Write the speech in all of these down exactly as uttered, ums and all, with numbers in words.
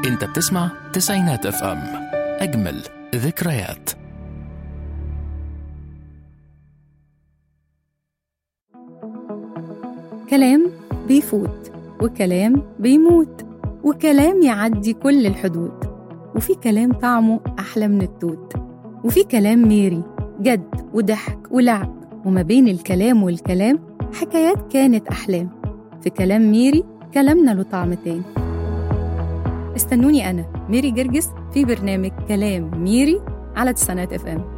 انت بتسمع تسعينات اف ام، اجمل ذكريات. كلام بيفوت وكلام بيموت وكلام يعدي كل الحدود، وفي كلام طعمه أحلى من التوت، وفي كلام ميري جد وضحك ولعب، وما بين الكلام والكلام حكايات كانت أحلام. في كلام ميري كلامنا له طعم تاني. استنوني أنا ميري جرجس في برنامج كلام ميري على تسعينات اف ام.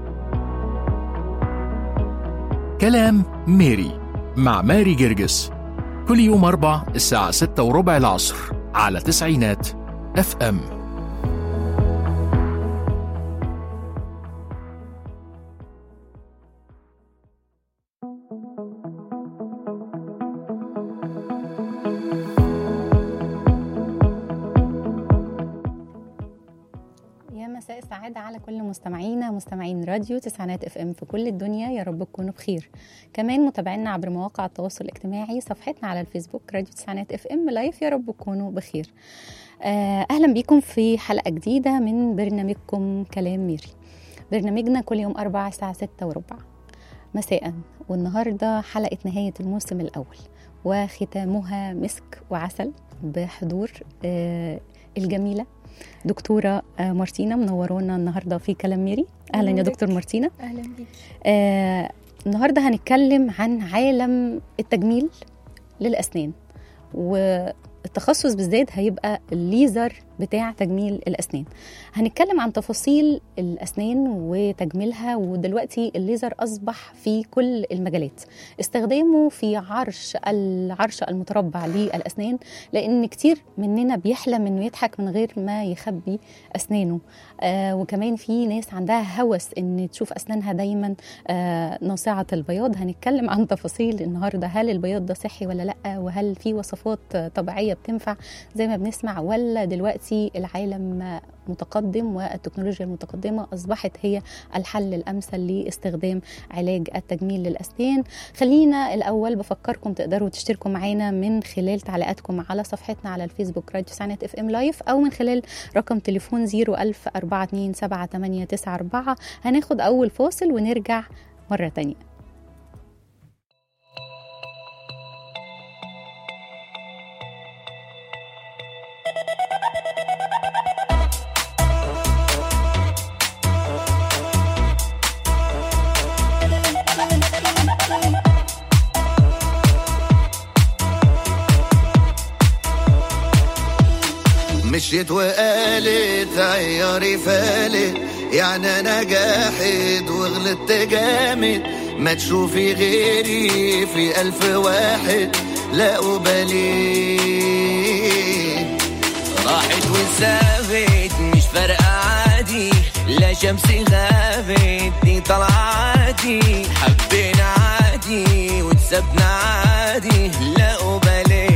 كلام ميري مع ماري جرجس كل يوم أربع الساعة ستة وربع العصر على تسعينات اف ام. مساء السعادة على كل مستمعينا مستمعين راديو تسعينات اف ام في كل الدنيا، يا رب تكونوا بخير. كمان متابعينا عبر مواقع التواصل الاجتماعي، صفحتنا على الفيسبوك راديو تسعينات اف ام لايف، يا رب تكونوا بخير. اهلا بيكم في حلقة جديدة من برنامجكم كلام ميري. برنامجنا كل يوم اربعة الساعة ستة وربع مساء، والنهاردة حلقة نهاية الموسم الاول وختامها مسك وعسل بحضور الجميلة دكتورة مارتينا منورونا النهاردة في كلام ميري. أهلا يا دكتور مارتينا. أهلا بك. آه النهاردة هنتكلم عن عالم التجميل للأسنان، والتخصص بالذات هيبقى الليزر بتاع تجميل الأسنان. هنتكلم عن تفاصيل الأسنان وتجميلها، ودلوقتي الليزر أصبح في كل المجالات، استخدامه في عرش العرش المتربع للأسنان، لأن كتير مننا بيحلم إنه يضحك من غير ما يخبي أسنانه. آه وكمان في ناس عندها هوس إن تشوف أسنانها دايما آه ناصعة البياض. هنتكلم عن تفاصيل النهاردة، هل البياض ده صحي ولا لأ، وهل في وصفات طبيعية بتنفع زي ما بنسمع، ولا دلوقتي العالم متقدم والتكنولوجيا المتقدمة أصبحت هي الحل الأمثل لاستخدام علاج التجميل للأسنان. خلينا الأول بفكركم تقدروا تشتركوا معنا من خلال تعليقاتكم على صفحتنا على الفيسبوك راديو تسعينات اف ام لايف، أو من خلال رقم تليفون زيرو ألف أربعة اتنين سبعة تمانية تسعة أربعة. هناخد أول فاصل ونرجع مرة تانية. مشيت وقالت عياري فالت، يعني انا جاحد وغلطت جامد، ما تشوفي غيري في الف واحد لا أبالي. راحت وسابت مش فارقة عادي، لا شمسي غابت دي طلع عادي، حبينا عادي وتسبنا عادي لا أبالي.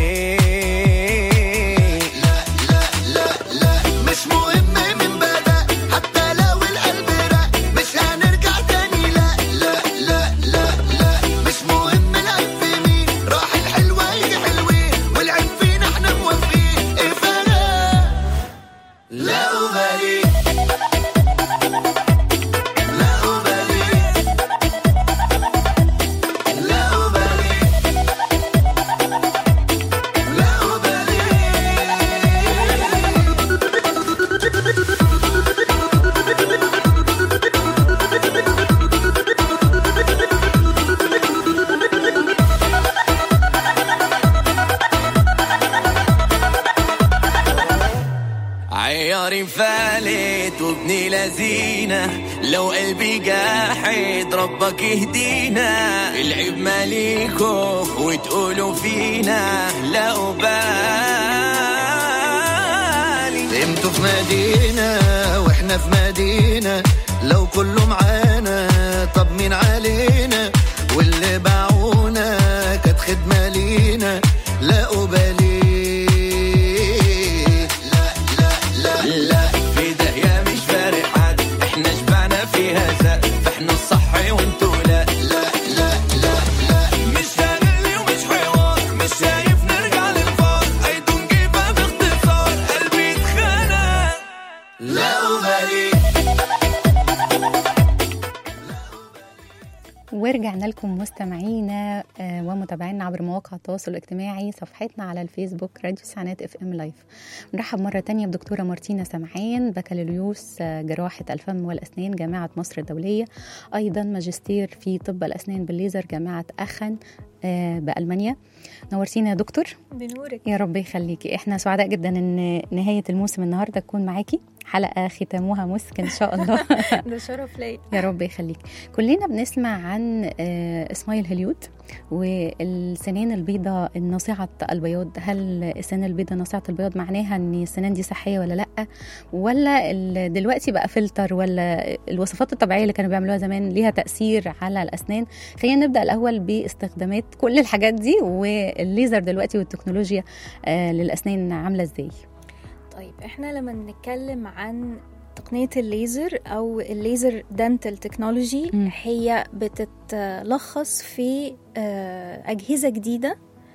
فالت وابني لذينة، لو قلبي جاحد ربك يهدينا، العيب ماليكم وتقولوا فينا لا أبالي. انتوا في مدينة واحنا في مدينة، لو كله معانا طب مين علينا، واللي باعونا كانت خدمة لينا لا أبالي. شايف نرجع للفار، I don't give a باختصار، قلبي اتخانق ورجعنا لكم مستمعينا ومتابعينا عبر مواقع التواصل الاجتماعي، صفحتنا على الفيسبوك راديو تسعينات اف ام لايف. نرحب مرة تانية بدكتورة مارتينا سمعان، بكالوريوس جراحة الفم والأسنان جامعة مصر الدولية، أيضا ماجستير في طب الأسنان بالليزر جامعة أخن بألمانيا. نورتينا يا دكتور. بنورك يا رب يخليكي. احنا سعداء جدا ان نهاية الموسم النهاردة تكون معاكي، حلقة ختامها مسك ان شاء الله. ده شرف لي. يا رب يخليك. كلنا بنسمع عن سمايل هوليود والسنان البيضاء الناصعة البياض. هل السنان البيضاء ناصعة البياض معناها ان السنان دي صحية ولا لا، ولا دلوقتي بقى فلتر، ولا الوصفات الطبيعية اللي كانوا بيعملوها زمان ليها تأثير على الأسنان؟ خلينا نبدأ الأول باستخدامات كل الحاجات دي، والليزر دلوقتي والتكنولوجيا للأسنان عاملة ازاي؟ طيب احنا لما نتكلم عن تقنية الليزر أو الليزر دنتال تكنولوجي، هي بتتلخص في أجهزة جديدة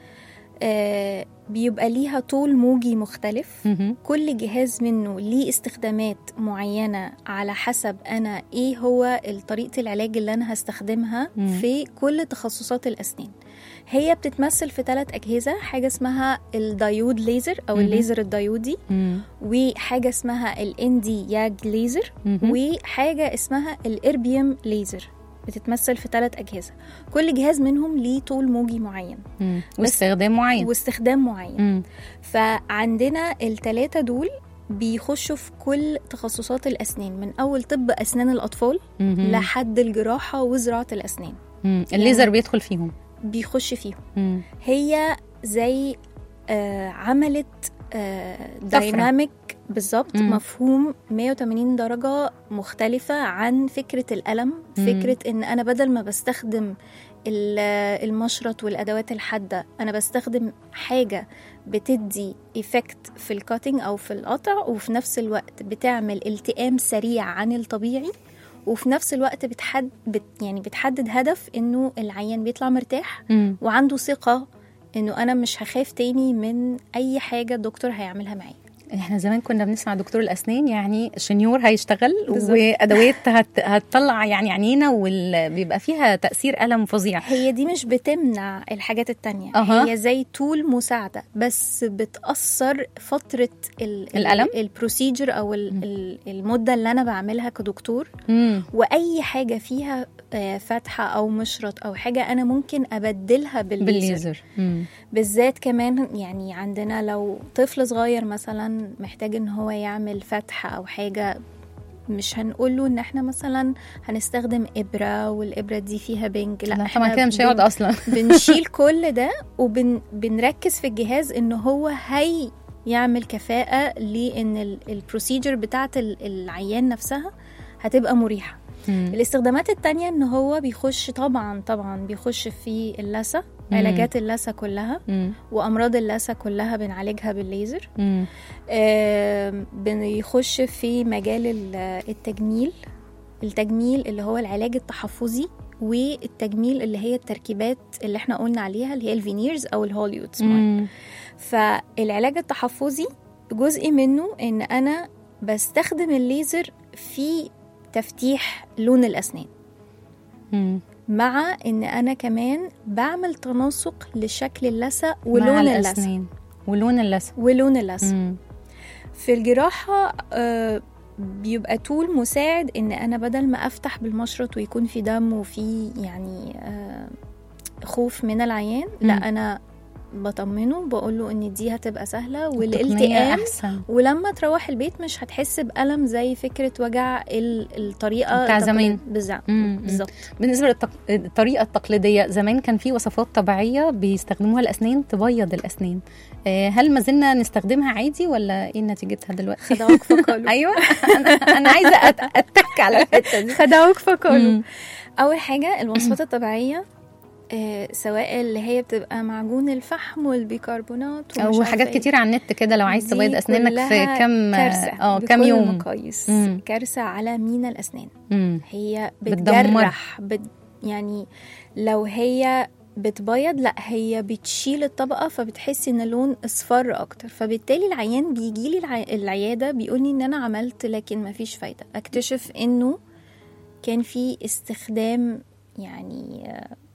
بيبقى ليها طول موجي مختلف. كل جهاز منه ليه استخدامات معينة على حسب أنا إيه هو طريقة العلاج اللي أنا هستخدمها في كل تخصصات الأسنان. هي بتتمثل في ثلاث أجهزة، حاجة اسمها الدايود ليزر أو الليزر الدايودي، وحاجة اسمها الاندي ياج ليزر، وحاجة اسمها الإربيوم ليزر. بتتمثل في ثلاث أجهزة، كل جهاز منهم ليه طول موجي معين واستخدام معين واستخدام معين مم. فعندنا الثلاثة دول بيخشوا في كل تخصصات الأسنان، من أول طب أسنان الأطفال مم. لحد الجراحة وزراعة الأسنان. مم. الليزر يعني بيدخل فيهم بيخش فيهم مم. هي زي آه عملت آه دايناميك بالظبط، مفهوم مية وتمانين درجة مختلفة عن فكرة الألم. مم. فكرة إن أنا بدل ما بستخدم المشرط والأدوات الحادة، أنا بستخدم حاجة بتدي إفكت في الكاتنج أو في القطع، وفي نفس الوقت بتعمل التئام سريع عن الطبيعي، وفي نفس الوقت بتحد بت يعني بتحدد هدف إنه العيان بيطلع مرتاح مم. وعنده ثقة إنه أنا مش هخاف تاني من أي حاجة الدكتور هيعملها معي. احنا زمان كنا بنسمع دكتور الأسنان يعني شنيور هيشتغل بالزبط. وأدوات هت... هتطلع يعني عينينا وبيبقى فيها تأثير ألم فظيع. هي دي مش بتمنع الحاجات التانية. أه. هي زي طول مساعدة، بس بتأثر فترة ال... الألم البروسيجر أو ال... المدة اللي أنا بعملها كدكتور. مم. وأي حاجة فيها فتحة أو مشرط أو حاجة أنا ممكن أبدلها بالليزر, بالليزر. بالذات كمان يعني عندنا لو طفل صغير مثلا محتاج إن هو يعمل فتحة أو حاجة، مش هنقوله إن إحنا مثلا هنستخدم إبرة والإبرة دي فيها بنج، لا, لا طبعا كده مش هيقعد أصلا. بنشيل كل ده وبنركز في الجهاز إنه هو هي يعمل كفاءة لأن البروسيجر بتاعت العيان نفسها هتبقى مريحة. مم. الاستخدامات التانية ان هو بيخش طبعا طبعا بيخش في اللثة، علاجات اللثة كلها. مم. وامراض اللثة كلها بنعالجها بالليزر. آه بيخش في مجال التجميل التجميل اللي هو العلاج التحفظي، والتجميل اللي هي التركيبات اللي احنا قلنا عليها اللي هي الفينيرز او الهوليوود سمايل. فالعلاج التحفظي جزء منه ان انا بستخدم الليزر في تفتيح لون الأسنان. مم. مع إن أنا كمان بعمل تناسق لشكل اللثة ولون اللثة ولون اللثة ولون اللثة. في الجراحة آه بيبقى طول مساعد إن أنا بدل ما أفتح بالمشرط ويكون في دم وفي يعني آه خوف من العيان، مم. لا أنا بطمنه بقوله ان دي هتبقى سهله والالتئام احسن، ولما تروح البيت مش هتحس بألم زي فكره وجع الطريقه بتاع زمان. بالظبط. بالنسبه للطريقه التقليديه زمان كان في وصفات طبيعيه بيستخدموها الاسنان تبيض الاسنان، هل ما زلنا نستخدمها عادي ولا ايه نتيجتها دلوقتي؟ خدعوك فقالوا. ايوه انا انا عايزه اتك على الحته دي. خدعوك فقالوا. اول حاجه الوصفات الطبيعيه آه، سواء اللي هي بتبقى معجون الفحم والبيكربونات او حاجات كتير على النت كده لو عايز تبيض اسنانك في كم اه كم يوم. كويس. كارثه على مينا الاسنان. مم. هي بتجرح بت يعني لو هي بتبيض لا هي بتشيل الطبقه فبتحسي ان اللون اصفر اكتر، فبالتالي العيان بيجي لي العي... العياده بيقول لي ان انا عملت لكن ما فيش فايده، اكتشف انه كان في استخدام يعني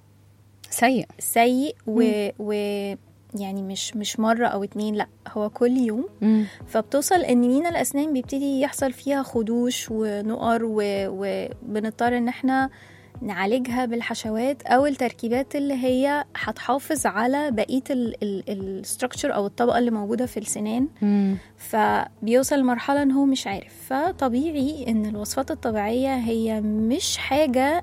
سيء سيء و, و يعني مش مش مرة أو اتنين، لأ هو كل يوم. مم. فبتوصل إن مينا الأسنان بيبتدي يحصل فيها خدوش ونقر، وبنضطر إن احنا نعالجها بالحشوات أو التركيبات اللي هي هتحافظ على بقية الستركتشر أو الطبقة اللي موجودة في السنان. مم. فبيوصل لمرحلة إن هو مش عارف. فطبيعي إن الوصفات الطبيعية هي مش حاجة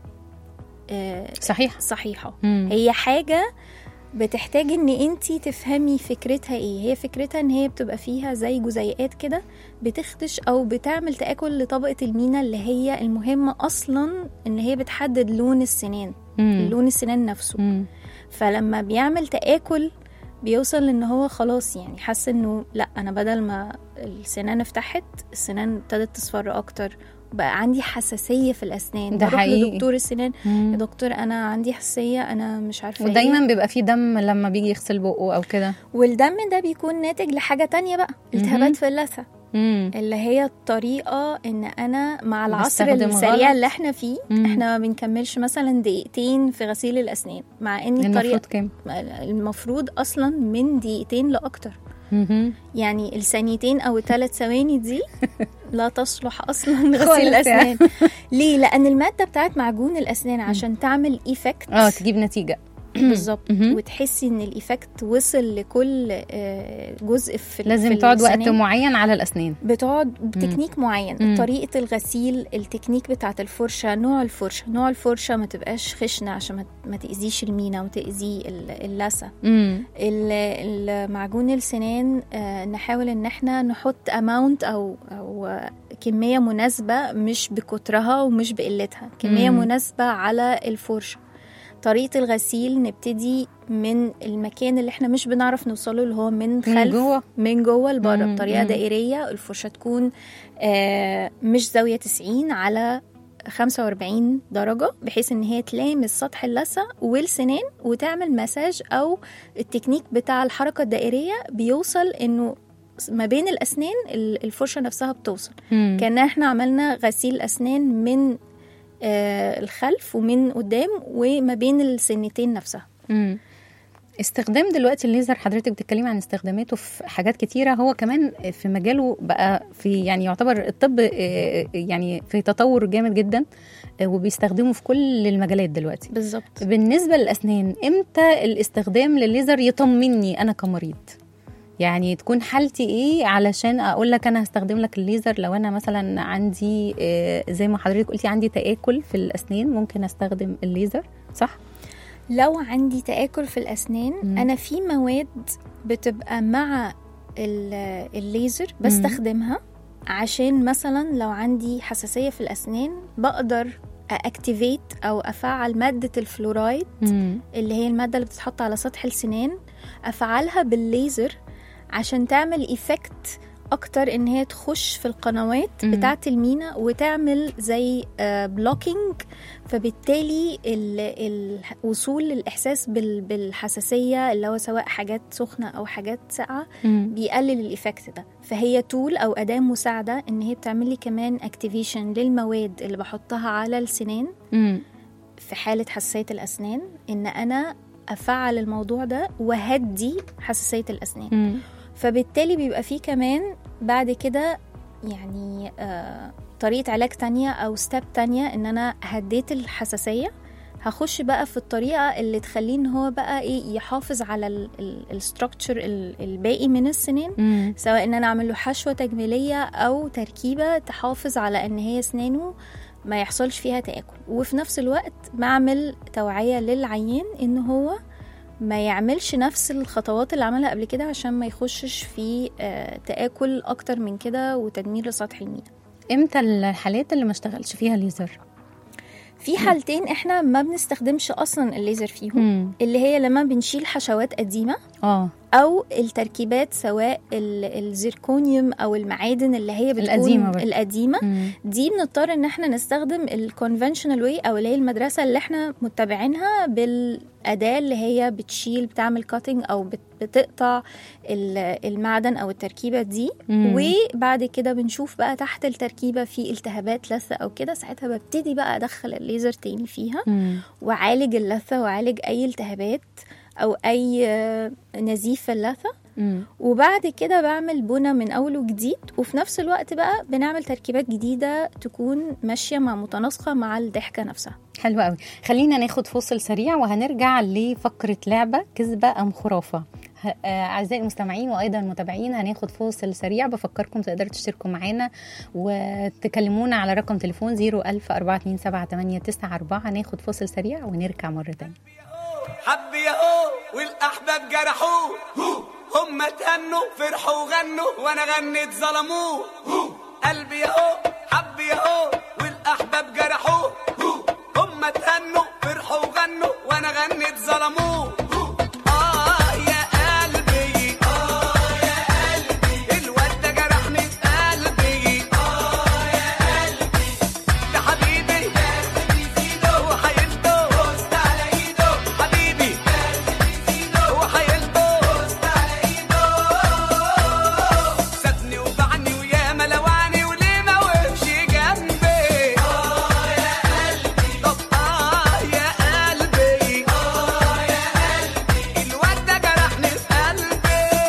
آه صحيح صحيحة. مم. هي حاجة بتحتاج ان انتي تفهمي فكرتها ايه. هي فكرتها ان هي بتبقى فيها زي جزيئات كده بتخدش او بتعمل تآكل لطبقة المينا اللي هي المهمة اصلا ان هي بتحدد لون السنان. مم. لون السنان نفسه. مم. فلما بيعمل تآكل بيوصل ان هو خلاص يعني حس انه لا، انا بدل ما السنان افتحت السنان ابتدت تصفر اكتر، بقى عندي حساسية في الأسنان. ده بروح حقيقي. لدكتور السنان، مم. يا دكتور أنا عندي حساسية، أنا مش عارفة ودايما إيه. بيبقى فيه دم لما بيجي يغسل بقه أو كده، والدم ده بيكون ناتج لحاجة تانية بقى، التهابات في اللثة، مم. اللي هي الطريقة إن أنا مع العصر بستخدم السريع غلط. اللي احنا فيه مم. احنا ما بنكملش مثلا دقيقتين في غسيل الأسنان، مع إن المفروض الطريقة كام؟ المفروض أصلا من دقيقتين لأكتر. مهم. يعني الثانيتين او الثلاث ثواني دي لا تصلح اصلا غسيل خالص الاسنان. ليه؟ لان الماده بتاعت معجون الاسنان عشان تعمل ايفكت اه تجيب نتيجه بالظبط، مهم. وتحسي ان الايفكت وصل لكل آه، جزء في لازم في تقعد وقت السنان. معين على الاسنان، بتقعد بتكنيك معين، مم. طريقه الغسيل، التكنيك بتاعت الفرشه، نوع الفرشه نوع الفرشه ما تبقاش خشنه عشان ما- ما تاذيش المينا وتاذي ال- اللثه. امم ال- المعجون السنان آه، نحاول ان احنا نحط اماونت او او آه، كميه مناسبه، مش بكترها ومش بقلتها، كميه مم. مناسبه على الفرشه. طريقه الغسيل نبتدي من المكان اللي احنا مش بنعرف نوصله، اللي هو من خلف من جوه من جوه لبره، مم. بطريقه مم. دائريه. الفرشه تكون آه، مش زاويه تسعين على خمسة وأربعين درجة، بحيث ان هي تلامس سطح اللثة والسنان وتعمل مساج، او التكنيك بتاع الحركة الدائرية بيوصل انه ما بين الاسنان الفرشة نفسها بتوصل مم. كأن احنا عملنا غسيل اسنان من آه الخلف ومن قدام وما بين السنتين نفسها. مم. استخدام دلوقتي الليزر، حضرتك بتتكلمي عن استخداماته في حاجات كتيرة، هو كمان في مجاله بقى في يعني يعتبر الطب آه، يعني في تطور جامد جدا، آه، وبيستخدمه في كل المجالات دلوقتي. بالظبط. بالنسبة للأسنان، امتى الاستخدام للليزر يطمني أنا كمريض؟ يعني تكون حالتي ايه علشان اقول لك انا هستخدم لك الليزر؟ لو انا مثلا عندي آه، زي ما حضرتك قلتي عندي تآكل في الأسنان، ممكن استخدم الليزر صح؟ لو عندي تآكل في الأسنان، مم. أنا في مواد بتبقى مع ال- الليزر بستخدمها، عشان مثلا لو عندي حساسية في الأسنان بقدر أكتيفيت أو أفعل مادة الفلورايد، مم. اللي هي المادة اللي بتتحط على سطح السنان، أفعلها بالليزر عشان تعمل إيفكت أكتر، إن هي تخش في القنوات مم. بتاعة المينا وتعمل زي بلوكينج، فبالتالي الوصول للإحساس بال- بالحساسية اللي هو سواء حاجات سخنة أو حاجات ساقعة مم. بيقلل الإيفكت ده. فهي تول أو أداة مساعدة إن هي بتعمل لي كمان اكتيفيشن للمواد اللي بحطها على السنان مم. في حالة حساسية الأسنان، إن أنا أفعل الموضوع ده وهدي حساسية الأسنان. مم. فبالتالي بيبقى فيه كمان بعد كده يعني آه طريقة علاج تانية أو ستيب تانية، إن أنا هديت الحساسية، هخش بقى في الطريقة اللي تخليه إن هو بقى إيه يحافظ على الستركتشر الباقي من السنان، مم. سواء إن أنا أعمل له حشوة تجميلية أو تركيبة تحافظ على إن هي أسنانه ما يحصلش فيها تآكل، وفي نفس الوقت بعمل توعية للعيان إن هو ما يعملش نفس الخطوات اللي عملها قبل كده، عشان ما يخشش في آه، تآكل أكتر من كده وتدمير لسطح المينا. امتى الحالات اللي ما اشتغلش فيها ليزر؟ في حالتين احنا ما بنستخدمش أصلا الليزر فيهم، مم. اللي هي لما بنشيل حشوات قديمة اه او التركيبات سواء ال- الزيركونيوم او المعادن اللي هي بتكون القديمة برضه. القديمه مم. دي بنضطر ان احنا نستخدم الكونفنشنال واي او اللي هي المدرسه اللي احنا متبعينها بالاداه اللي هي بتشيل بتعمل كاتنج او بت- بتقطع ال- المعدن او التركيبه دي. مم. وبعد كده بنشوف بقى تحت التركيبه في التهابات لثه او كده، ساعتها ببتدي بقى ادخل الليزر تاني فيها مم. وعالج اللثه وعالج اي التهابات او اي آه، نزيف في اللثه. مم. وبعد كده بعمل بنى من اول وجديد، وفي نفس الوقت بقى بنعمل تركيبات جديده تكون ماشيه مع متناسقه مع الضحكه نفسها. حلو قوي. خلينا ناخد فاصل سريع وهنرجع لفقرة لعبة كذبة أم خرافة. ه- آه، أعزائي المستمعين وأيضا المتابعين، هناخد فاصل سريع. بفكركم تقدروا تشتركوا معنا وتكلمونا على رقم تليفون صفر ألف أربعة اتنين سبعة تمانية تسعة أربعة. هناخد فاصل سريع ونرجع مرة تانية. حب ياهو والاحباب جرحوه، هم تهنوا فرحوا وغنوا وانا غنيت ظلموه. قلبي ياهو حب ياهو والاحباب جرحوه، هم تهنوا فرحوا وغنوا وانا غنيت ظلموه. اه يا قلبي اه يا قلبي الواد ده جرحني في قلبي. اه يا قلبي ده حبيبي هو حيلته بوست على ايده. حبيبي هو حيلته بوست على ايده. سابني وبعني ويا ملواني وليه ما وقفش جنبي. اه يا قلبي طب اه يا قلبي اه يا قلبي الواد ده جرحني في قلبي.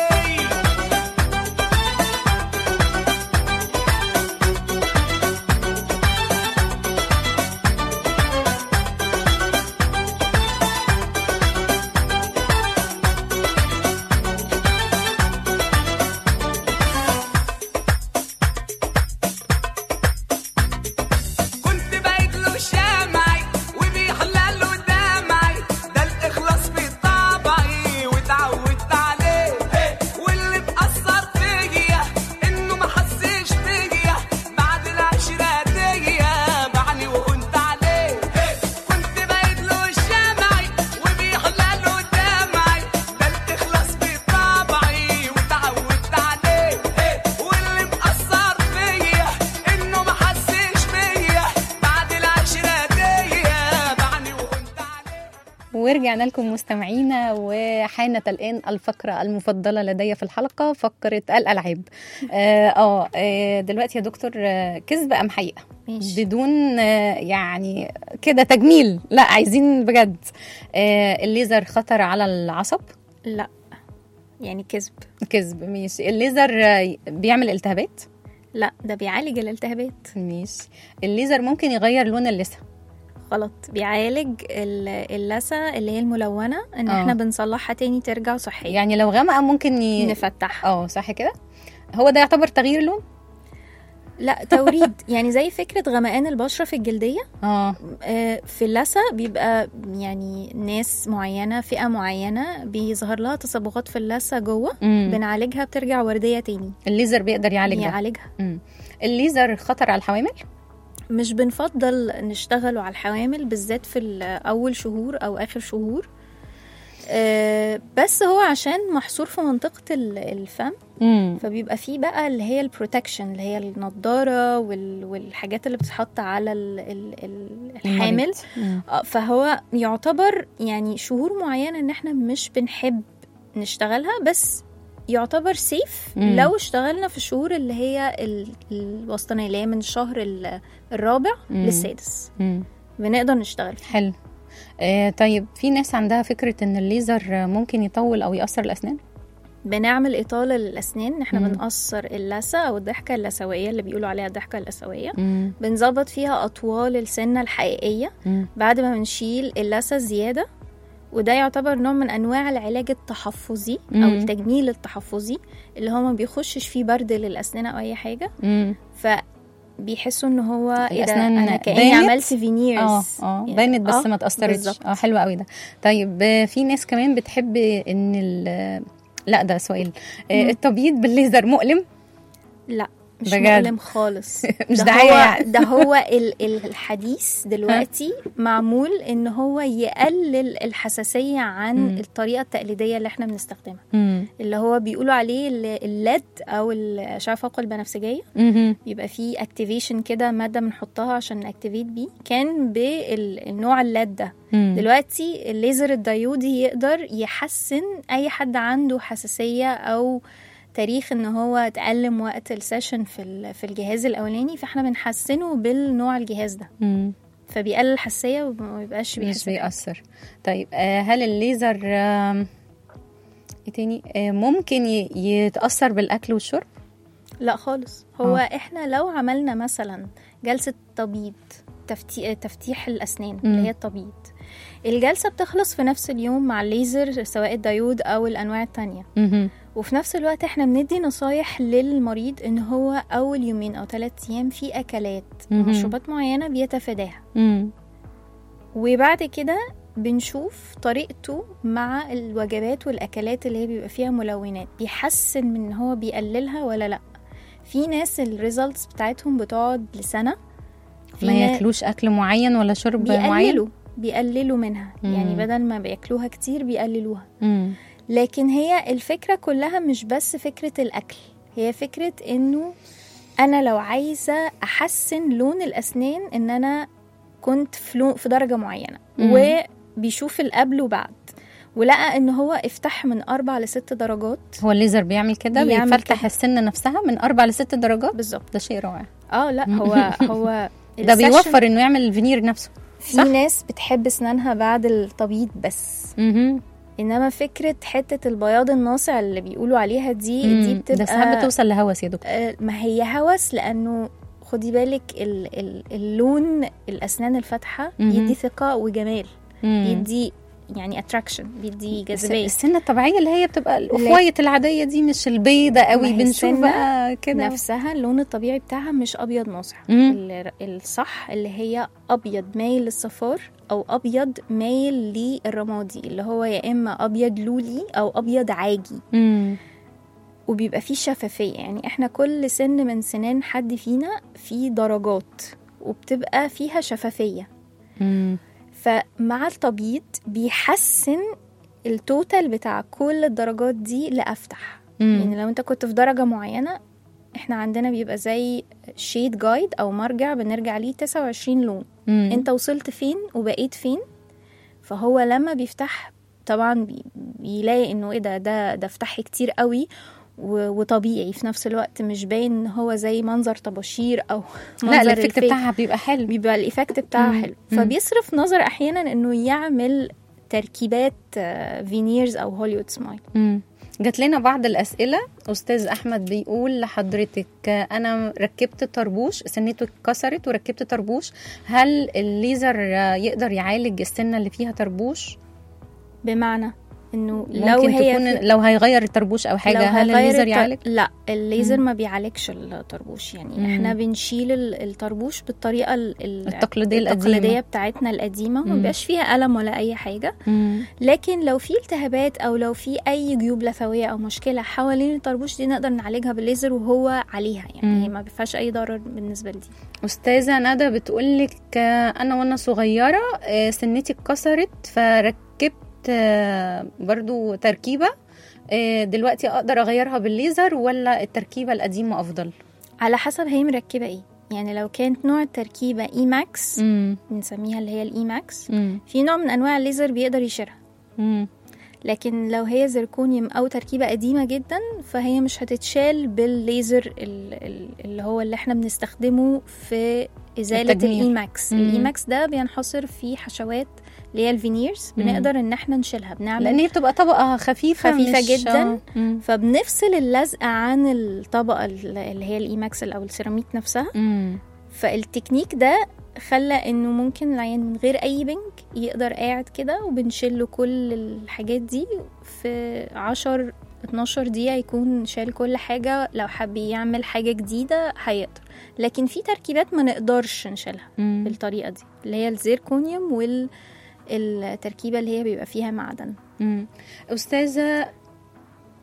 كنت بايت له شمعي وبيحلى له دمعي، ده الإخلاص في طبعي واتعودت عليه. واللي مأثر فيا إنه ما حسش بيا بعد العشرة دي بعني وكنت عليه. كنت بايت له شمعي وبيحلى له دمعي، ده الإخلاص في طبعي واتعودت عليه. واللي مأثر فيا إنه ما حسش بيا بعد العشرة دي بعني وكنت عليه. ورجعنا لكم مستمعينا، وحانت الآن الفقرة المفضلة لدي في الحلقة، فقرة الألعاب. آه, آه, آه دلوقتي يا دكتور، آه كذب أم حقيقة؟ ماشي. بدون آه يعني كده تجميل، لا عايزين بجد. آه الليزر خطر على العصب؟ لا يعني كذب. كذب. ماشي. الليزر آه بيعمل التهابات؟ لا ده بيعالج الالتهابات. ماشي. الليزر ممكن يغير لون اللثة؟ غلط، بيعالج ال- اللثه اللي هي الملونه ان آه. احنا بنصلحها تاني ترجع صحيه. يعني لو غامقة ممكن ي... نفتحها. اه صح كده. هو ده يعتبر تغيير لون؟ لا توريد يعني زي فكره غمقان البشره في الجلديه. اه آه، في اللثه بيبقى يعني ناس معينه فئه معينه بيظهر لها تصبغات في اللثه جوه، مم. بنعالجها بترجع ورديه تاني. الليزر بيقدر يعالج ده؟ يعالجها. مم. الليزر خطر على الحوامل؟ مش بنفضل نشتغلوا على الحوامل بالذات في ال- اول شهور او اخر شهور. آه، بس هو عشان محصور في منطقه ال- الفم، مم. فبيبقى فيه بقى اللي هي البروتكشن اللي هي النضاره وال- والحاجات اللي بتتحط على ال- ال- ال- الحامل. مم. آه، فهو يعتبر يعني شهور معينة ان احنا مش بنحب نشتغلها، بس يعتبر سيف مم. لو اشتغلنا في الشهور اللي هي ال- الوسطانية اللي هي من الشهر ال- الرابع مم. للسادس مم. بنقدر نشتغل فيه. حلو. آه طيب، في ناس عندها فكرة ان الليزر ممكن يطول او يأثر الأسنان؟ بنعمل إطالة للأسنان ان احنا مم. بنقصر اللثة او الضحكة اللثوية اللي بيقولوا عليها الضحكة اللثوية. مم. بنظبط فيها أطوال السنة الحقيقية مم. بعد ما بنشيل اللثة الزيادة، وده يعتبر نوع من أنواع العلاج التحفظي أو مم. التجميل التحفظي اللي هو ما بيخشش فيه برد للأسنان أو أي حاجة، مم. فبيحسوا إن هو إيه ده الأسنان أنا كأني بانت؟ عملت فينيرز. اه اه بانت بس ما تأثرتش. اه حلو قوي ده. طيب، آه، في ناس كمان بتحب ان ال لا ده سؤال. آه، مم. التبييض بالليزر مؤلم؟ لا مش بجد. مؤلم خالص. مش ده دعاية هو يعني. ده هو ال- الحديث دلوقتي معمول ان هو يقلل الحساسية عن مم. الطريقة التقليدية اللي احنا بنستخدمها، مم. اللي هو بيقولوا عليه ال- الليد او الاشعة فوق البنفسجية. مم. بيبقى فيه اكتيفيشن كده، مادة بنحطها عشان ناكتيفيت بيه، كان بالنوع الليد ده. مم. دلوقتي الليزر الديودي يقدر يحسن اي حد عنده حساسية او تاريخ ان هو تألم وقت السيشن في ال- في الجهاز الاولاني، فاحنا بنحسنه بالنوع الجهاز ده، مم. فبيقلل الحساسية وما بيبقاش مش بيحس بحاجة. بيأثر. طيب آه، هل الليزر آم، ايه تاني آه، ممكن ي- يتأثر بالأكل والشرب؟ لا خالص. هو آه. احنا لو عملنا مثلا جلسة تبييض، تفتي... تفتيح الأسنان مم. اللي هي التبييض، الجلسة بتخلص في نفس اليوم مع الليزر سواء الديود أو الأنواع التانية، مهم. وفي نفس الوقت احنا بندي نصايح للمريض ان هو أول يومين أو ثلاثة أيام في أكلات مهم. ومشروبات معينة بيتفاداها، مم. وبعد كده بنشوف طريقته مع الوجبات والأكلات اللي هي بيبقى فيها ملونات، بيحسن من ان هو بيقللها ولا لأ. في ناس الريزلتس بتاعتهم بتقعد لسنة، في ما نا- ياكلوش أكل معين ولا شرب معين؟ بيقللوا بيقللوا منها، مم. يعني بدل ما بياكلوها كتير بيقللوها. مم. لكن هي الفكرة كلها مش بس فكرة الأكل، هي فكرة إنه أنا لو عايزة أحسن لون الأسنان، إن أنا كنت في, لون في درجة معينة، مم. وبيشوف القبل وبعد ولقى إن هو افتح من أربع لست درجات. هو الليزر بيعمل كده، بيعمل بيفتح كده. السن نفسها من أربع لست درجات. بالظبط. ده شيء رائع. اه لا هو هو ده السيشن- بيوفر إنه يعمل الفينير نفسه. في صح؟ ناس بتحب أسنانها بعد التبييض بس، مهم. انما فكره حته البياض الناصع اللي بيقولوا عليها دي دي مم. بتبقى ده ساعات بتوصل لهوس يا دكتور. آه، ما هي هوس، لانه خدي بالك ال ال اللون الاسنان الفاتحه مهم. بيدي ثقه وجمال، مم. بيدي يعني اتراكشن، بيدي الس- جاذبيه. السنة الطبيعية اللي هي بتبقى الأخوية العادية دي، مش البيضة ما قوي، هي بنشوف السنة بقى كده. نفسها اللون الطبيعي بتاعها مش ابيض ناصع، مم. ال- الصح اللي هي ابيض مايل للصفار او ابيض مايل للرمادي، اللي هو يا اما ابيض لولي او ابيض عاجي، مم. وبيبقى فيه شفافية. يعني احنا كل سن من سنان حد فينا فيه درجات وبتبقى فيها شفافية، مم. فمع التبييض بيحسن التوتال بتاع كل الدرجات دي لأفتح. مم. يعني لو انت كنت في درجة معينة، احنا عندنا بيبقى زي شيد جايد او مرجع بنرجع ليه تسعة وعشرين لون، مم. انت وصلت فين وبقيت فين. فهو لما بيفتح طبعا بي- بيلاقي انه ايه ده ده ده فتح كتير قوي و- وطبيعي في نفس الوقت، مش باين ان هو زي منظر طباشير او لا منظر الإفكت الفيك. بتاعها بيبقى حلو. بيبقى الايفكت بتاعها مم. حلو، مم. فبيصرف نظر احيانا انه يعمل تركيبات فينيرز او هوليوود سمايل. مم. جات لنا بعض الأسئلة. أستاذ أحمد بيقول لحضرتك أنا ركبت طربوش، سنته اتكسرت وركبت طربوش، هل الليزر يقدر يعالج السنة اللي فيها طربوش؟ بمعنى انه لو ممكن هي تكون في- لو هيغير الطربوش أو حاجة، لو هل هيغير الليزر الط- يعالج؟ لا الليزر مم. ما بيعالجش الطربوش، يعني مم. احنا بنشيل ال- الطربوش بالطريقه ال- ال- التقليدية القديمة. التقليديه بتاعتنا القديمه، ما مم. بيبقاش فيها الم ولا اي حاجه. مم. لكن لو في التهابات او لو في اي جيوب لثويه او مشكله حوالين الطربوش دي، نقدر نعالجها بالليزر وهو عليها، يعني مم. هي ما بيفيهاش اي ضرر بالنسبه لدي. أستاذة ندى بتقولك أنا وأنا صغيرة آه، سنتي اتكسرت فركبت آه، برضو تركيبة، آه، دلوقتي أقدر أغيرها بالليزر ولا التركيبة القديمة أفضل؟ على حسب هي مركبه ايه، يعني لو كانت نوع التركيبه اي ماكس مم. بنسميها اللي هي الاي ماكس، مم. في نوع من انواع الليزر بيقدر يشيلها. مم. لكن لو هي زركونيوم او تركيبه قديمه جدا، فهي مش هتتشال بالليزر ال- ال- اللي هو اللي احنا بنستخدمه في ازاله التجميل. الاي ماكس. مم. الاي ماكس ده بينحصر في حشوات اللي هي الفينيرز، مم. بنقدر ان احنا نشيلها، بنعمل لأن هي بتبقى طبقة خفيفة خفيفة مش- جداً. مم. فبنفصل اللزق عن الطبقه اللي هي الاي ماكس او السيراميك نفسها. مم. فالتكنيك ده خلى انه ممكن العيان من غير اي بنك يقدر قاعد كده، وبنشيل له كل الحاجات دي في عشر اتناشر دقيقة، يكون شال كل حاجة. لو حب يعمل حاجة جديدة هيقدر، لكن في تركيبات ما نقدرش نشيلها مم. بالطريقة دي، اللي هي الزيركونيوم والتركيبة اللي هي بيبقى فيها معدن. مم. أستاذة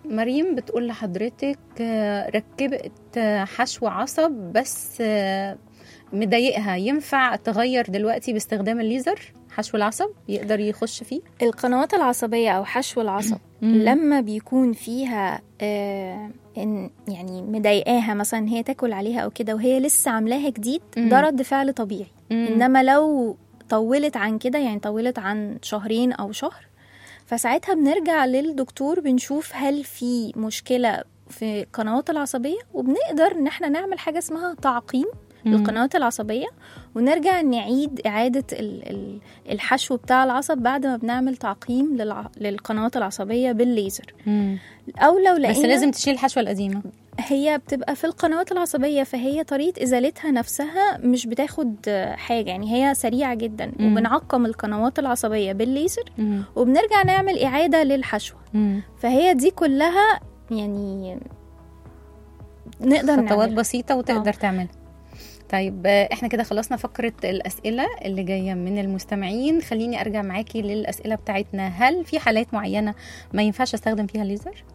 مريم بتقول لحضرتك آه، ركبت آه، حشو عصب بس آه، مضايقها، ينفع تغير دلوقتي باستخدام الليزر؟ حشو العصب يقدر يخش فيه؟ القنوات العصبية أو حشو العصب لما بيكون فيها آه إن يعني مضايقاها مثلا هي تاكل عليها أو كده وهي لسه عاملاها جديد، ده رد فعل طبيعي. إنما لو طولت عن كده، يعني طولت عن شهرين أو شهر، فساعتها بنرجع للدكتور بنشوف هل في مشكلة في القنوات العصبية، وبنقدر إن احنا نعمل حاجة اسمها تعقيم للقنوات العصبية، ونرجع نعيد إعادة ال- ال- الحشو بتاع العصب بعد ما بنعمل تعقيم للع- للقنوات العصبية بالليزر. أو لو لقينا بس لازم تشيل الحشوة القديمة. هي بتبقى في القنوات العصبية، فهي طريقة إزالتها نفسها مش بتاخد حاجة، يعني هي سريعة جدا. مم. وبنعقم القنوات العصبية بالليزر، مم. وبنرجع نعمل إعادة للحشوة. مم. فهي دي كلها يعني نقدر خطوات نعملها. بسيطة وتقدر آه. تعمل. طيب آه، احنا كده خلصنا فقرة الأسئلة اللي جاية من المستمعين. خليني أرجع معاكي للأسئلة بتاعتنا. هل في حالات معينة ما ينفعش أستخدم فيها الليزر؟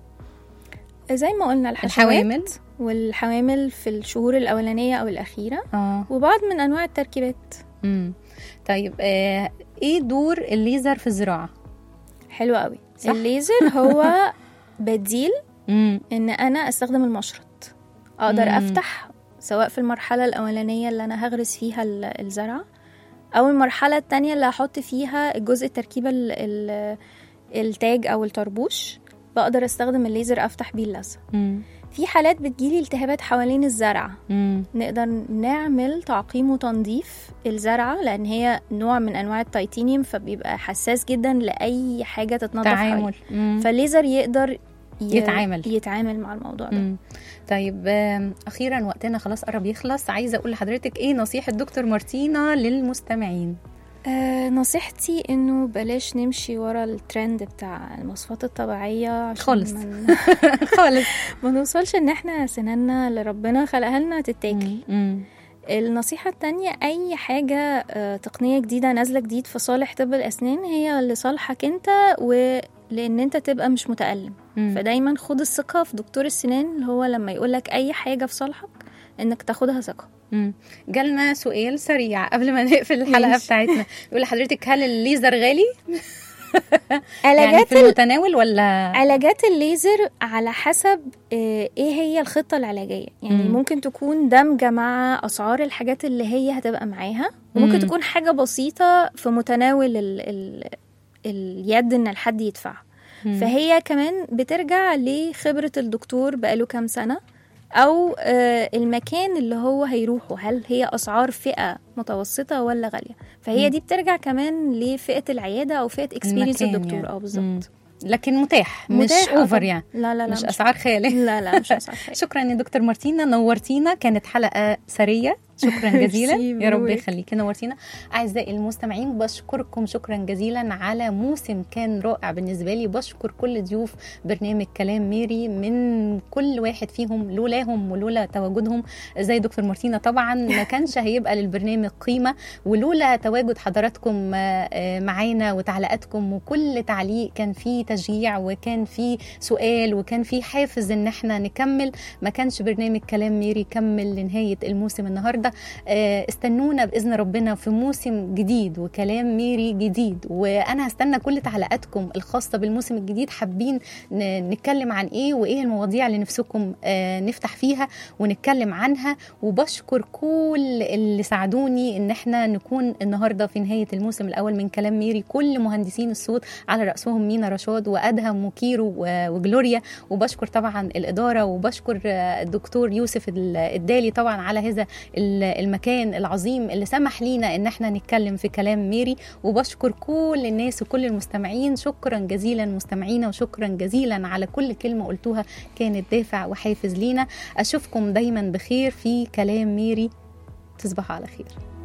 زي ما قلنا الحشوات الحوامل والحوامل في الشهور الأولانية أو الأخيرة، اه وبعض من أنواع التركيبات. امم طيب آه، ايه دور الليزر في الزراعة؟ حلو قوي. صح؟ الليزر هو بديل امم ان انا استخدم المشرط، اقدر مم. افتح سواء في المرحله الاولانيه اللي انا هغرس فيها ال- الزرعه، او المرحله التانية اللي هحط فيها الجزء التركيبه ال- ال- التاج او الطربوش، بقدر استخدم الليزر افتح بيه اللثه. امم في حالات بتجيلي التهابات حوالين الزرعه، امم نقدر نعمل تعقيم وتنظيف الزرعه، لان هي نوع من انواع التيتانيوم فبيبقى حساس جدا لاي حاجه تتنظف تعامل. حواليه. مم. فالليزر يقدر ي- يتعامل. يتعامل مع الموضوع ده. مم. طيب آم، اخيرا وقتنا خلاص قرب يخلص. عايزه اقول لحضرتك ايه نصيحه دكتور مارتينا للمستمعين؟ آه نصيحتي انه بلاش نمشي ورا الترند بتاع المواصفات الطبيعية عشان خالص. ما, خالص. ما نوصلش ان احنا سناننا اللي ربنا خلقها لنا تتاكل. مم. النصيحة التانية، اي حاجة آه تقنية جديدة نازلة جديد في صالح طب الاسنان هي لصالحك انت، ولان انت تبقى مش متألم. مم. فدايما خد الثقة في دكتور السنان، اللي هو لما يقولك اي حاجة في صالحك انك تاخدها ثقة. مم. جالنا سؤال سريع قبل ما نقفل الحلقه ماشي. بتاعتنا. يقول لحضرتك هل الليزر غالي؟ يعني علاجات في المتناول ولا؟ علاجات الليزر على حسب آه، ايه هي الخطة العلاجية. يعني مم. ممكن تكون دمجة مع أسعار الحاجات اللي هي هتبقى معاها، وممكن مم. تكون حاجة بسيطة في متناول ال ال اليد ان الحد يدفعها. مم. فهي كمان بترجع لخبرة الدكتور بقاله كام سنة، أو آه، المكان اللي هو هيروحه، هل هي أسعار فئة متوسطة ولا غالية. فهي مم. دي بترجع كمان لفئة العيادة أو فئة اكسبيرينس المكان الدكتور. يعني. اه مم. بالظبط. لكن متاح, مش متاح، آه اوفر طبعاً. يعني. لا لا لا مش اسعار خياليه. لا لا مش أسعار خيالية. شكرا يا دكتور مارتينا، نورتينا. كانت حلقه سريه. شكرا جزيلا. ميرسي، يا رب بنورك. يخليكي، نورتينا. اعزائي المستمعين بشكركم شكرا جزيلا على موسم كان رائع بالنسبه لي. بشكر كل ضيوف برنامج كلام ميري، من كل واحد فيهم لولاهم ولولا تواجدهم زي دكتور مارتينا طبعا ما كانش هيبقى للبرنامج قيمه، ولولا تواجد حضراتكم آه، آه، معانا وتعليقاتكم، وكل تعليق كان فيه تشجيع وكان فيه سؤال وكان فيه حافز ان احنا نكمل، ما كانش برنامج كلام ميري كمل لنهايه الموسم النهارده. آه، استنونا باذن ربنا في موسم جديد وكلام ميري جديد، وانا هستنى كل تعليقاتكم الخاصه بالموسم الجديد. حابين ن- نتكلم عن ايه وايه المواضيع اللي نفسكم آه، نفتح فيها ونتكلم عنها. وبشكر كل اللي ساعدوني ان احنا نكون النهارده في نهايه الموسم الاول من كلام ميري، كل مهندسين الصوت على راسهم مينا رشاد وادهم وكيرو و- وجلوريا. وبشكر طبعا الاداره، وبشكر آه، الدكتور يوسف ال- الدالي طبعا على هذا ال- المكان العظيم اللي سمح لينا ان احنا نتكلم في كلام ميري. وبشكر كل الناس وكل المستمعين. شكرا جزيلا مستمعينا، وشكرا جزيلا على كل كلمة قلتوها كانت دافع وحافز لينا. اشوفكم دايما بخير في كلام ميري. تصبحوا على خير.